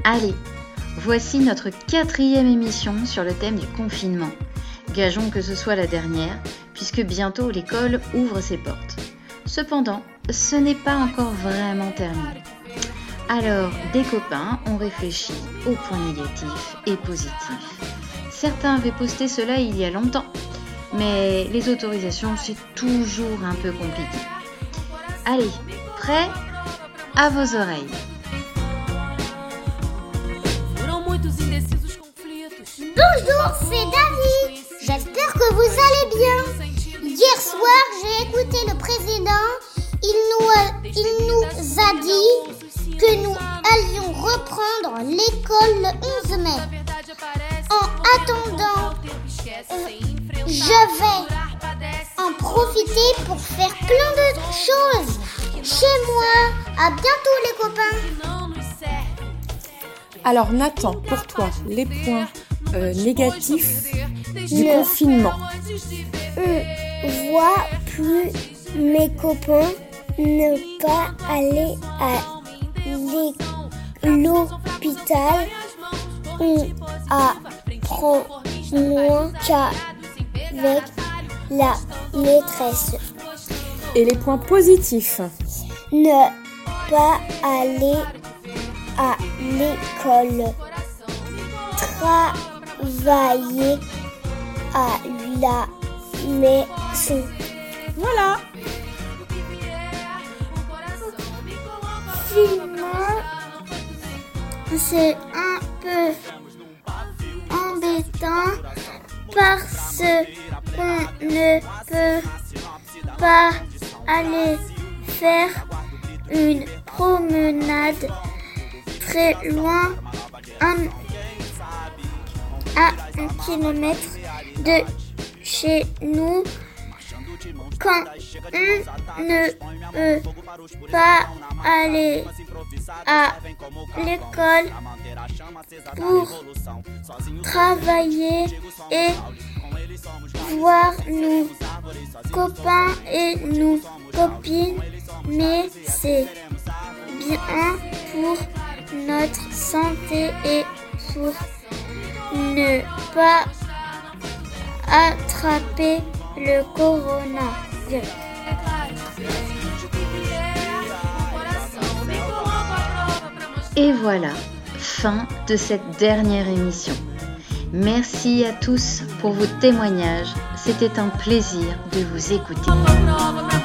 Allez, voici notre 4e émission sur le thème du confinement. Gageons que ce soit la dernière, puisque bientôt l'école ouvre ses portes. Cependant, ce n'est pas encore vraiment terminé. Alors, des copains ont réfléchi aux points négatifs et positifs. Certains avaient posté cela il y a longtemps, mais les autorisations, c'est toujours un peu compliqué. Allez, prêts ? À vos oreilles. Bonjour, c'est David. J'espère que vous allez bien. Hier soir, j'ai écouté le président. Il nous a dit que nous allions reprendre l'école le 11 mai. En attendant, je vais en profiter pour faire plein de choses chez moi. À bientôt les copains. Alors Nathan, pour toi, les points négatifs du confinement. On voit plus mes copains, ne pas aller à l'hôpital, on apprend moins qu'avec la maîtresse. Et les points positifs? Ne pas aller à l'école, travailler à la maison. Voilà. Sinon, c'est un peu embêtant parce qu'on ne peut pas aller faire une promenade très loin, à 1 kilomètre de chez nous, quand on ne peut pas aller à l'école pour travailler et voir nos copains et nos copines, mais c'est bien pour notre santé et pour ne pas attraper le coronavirus. Et voilà, fin de cette dernière émission. Merci à tous pour vos témoignages. C'était un plaisir de vous écouter.